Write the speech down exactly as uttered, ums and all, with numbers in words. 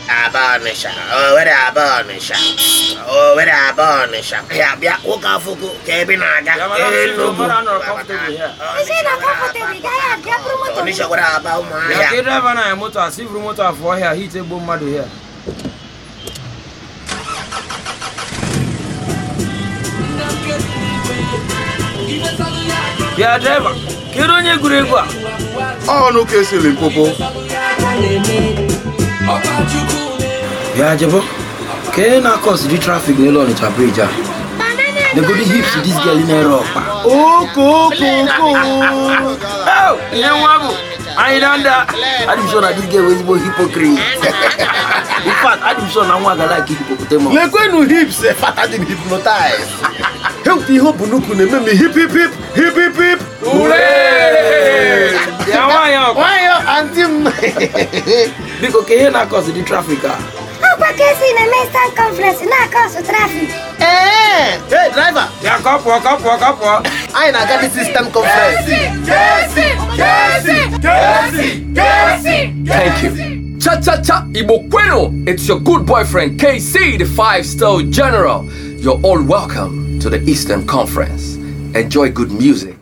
Abanisha. Oh, where Abanisha. Oh, where Abanisha. Yeah, yeah, walk off. Kevin, I got no comfortable here. Is it not comfortable? I have Nisha, what about my driver and a motor, civil motor for here, he's a boom mother here. Yeah, driver. Get on your good. Oh, no case in Popo. Yeah, Jabo. Can I cause the traffic no longer to a bridge? The good hips to this girl in Europe. Oh, go, go, go. Oh, young Wabu. I don't know. I'm sure that this girl is more hypocrite. In fact, I'm sure I want to like hippopotamus. Le when you hips, fatter than hypnotized. Help the hope no can me hip hip hip hip hip hip. Hooray! Yeah, why you? Why you anti? Because can I cause the traffic? Apa kesi na Mesa conference na cause traffic. Eh, hey driver. Yeah, come walk up, walk up, walk. I na got the system conference. Kesi, Kesi, Kesi, Kesi. Thank you. Cha cha cha, Ibokweno. It's your good boyfriend K C, the five-star general. You're all welcome to the Eastern Conference. Enjoy good music.